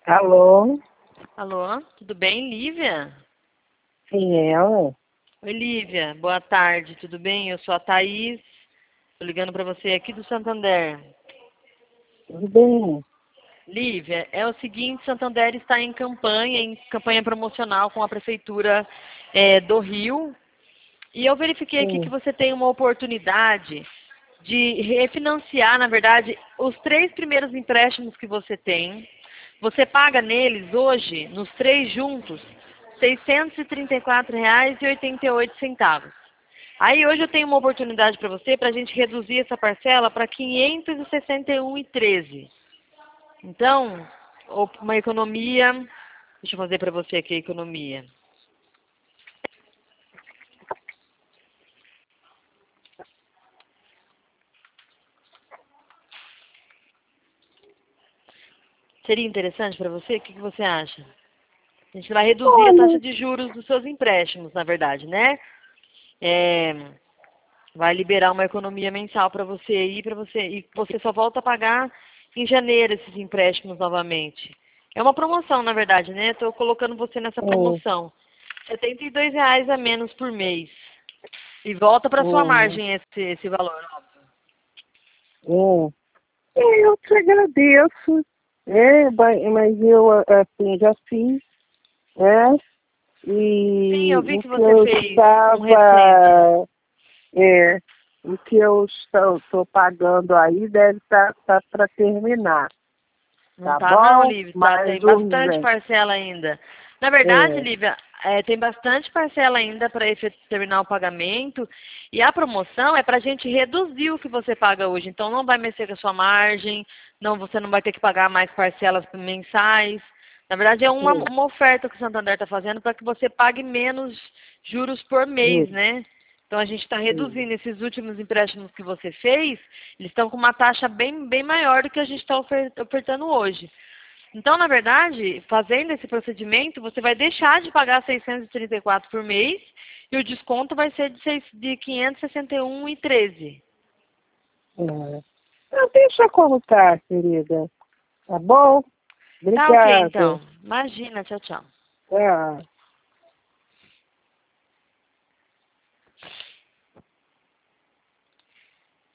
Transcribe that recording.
Alô? Alô, tudo bem, Lívia? Sim, é ela? Oi, Lívia, boa tarde, tudo bem? Eu sou a Thaís, tô ligando para você aqui do Santander. Tudo bem? Lívia, é o seguinte, Santander está em campanha promocional com a Prefeitura do Rio, e eu verifiquei aqui que Sim. você tem uma oportunidade de refinanciar, na verdade, os 3 primeiros empréstimos que você tem. Você paga neles hoje, nos 3 juntos, R$ 634,88. Aí hoje eu tenho uma oportunidade para você, para a gente reduzir essa parcela para R$ 561,13. Então, uma economia, deixa eu fazer para você aqui a economia. Seria interessante para você? O que você acha? A gente vai reduzir a taxa Olha, de juros dos seus empréstimos, na verdade, né? É, vai liberar uma economia mensal para você aí, e você só volta a pagar em janeiro esses empréstimos novamente. É uma promoção, na verdade, né? Estou colocando você nessa hum, promoção. R$ 72 a menos por mês. E volta para sua hum, margem esse valor, óbvio. hum. Eu te agradeço, mas eu, assim, já fiz, né? Sim, eu E vi o que que você eu fez um recente. estava, é, o que eu estou pagando aí deve estar para terminar, Não tá tá não, bom? Lívia, tá, Mais tem um, bastante né? parcela ainda. Na verdade, É, Lívia, tem bastante parcela ainda para terminar o pagamento. E a promoção é para a gente reduzir o que você paga hoje. Então não vai mexer com a sua margem, não, você não vai ter que pagar mais parcelas mensais. Na verdade, é sim, uma oferta que o Santander está fazendo para que você pague menos juros por mês, sim, né? Então a gente está sim. reduzindo esses últimos empréstimos que você fez, eles estão com uma taxa bem maior do que a gente está ofertando hoje. Então, na verdade, fazendo esse procedimento, você vai deixar de pagar 634 por mês e o desconto vai ser de 561,13. É. Não, deixa como tá, querida. Tá bom? Tá ok, Obrigada. então. Imagina, tchau, tchau. Tchau.